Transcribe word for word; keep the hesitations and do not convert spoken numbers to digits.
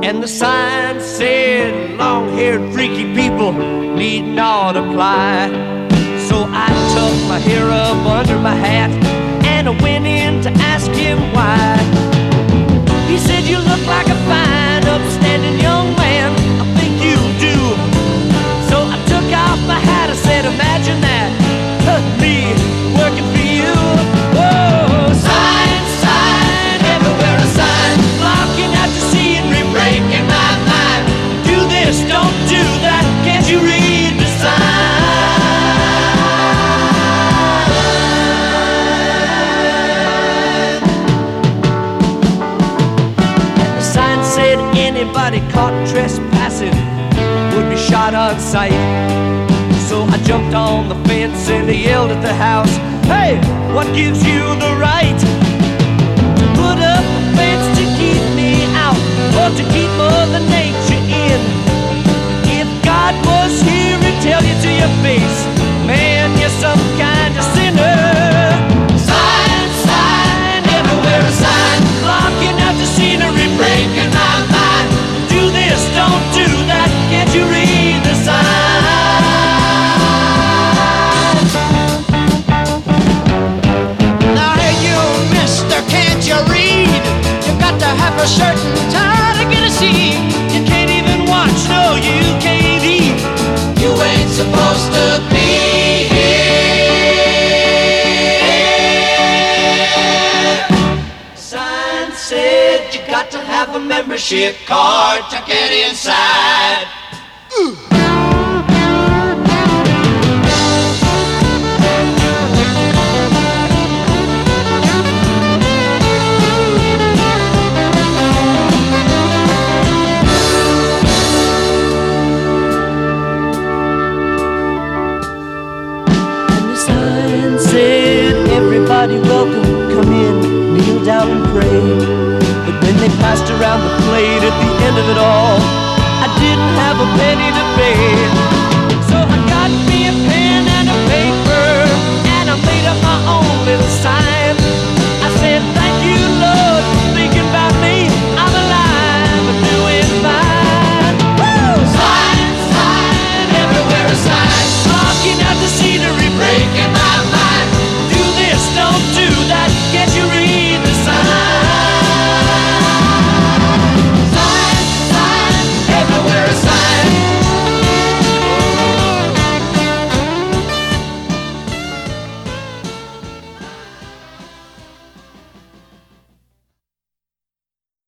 And the sign said, long-haired freaky people need not apply. So I tucked my hair up under my hat and I went in to ask him why. He said, you look like a fine, upstanding young man, I think you do. So I took off my hat, I said, imagine that, me working for you. Whoa, sign, sign, everywhere a sign, blocking out to see and re-breaking my mind. Do this, don't do that, can't you read the sign? The sign said anybody caught trespassing would be shot on sight. So I jumped on the fence and I yelled at the house, hey, what gives you the right to put up a fence to keep me out or to keep Mother Nature in? If God was here, he'd tell you to your face, man, you're some kind of sinner. Sign, sign, everywhere a sign, blocking out the scenery, breaking my mind. Do this, don't do that, can't you read the sign? A certain time to get a seat. You can't even watch, no, you can't eat. You ain't supposed to be here. Sign said you got to have a membership card to get inside. Ooh. Everybody welcome, come in, kneel down and pray. But when they passed around the plate at the end of it all, I didn't have a penny to pay. So I got me a pen and a paper, and I made up my own little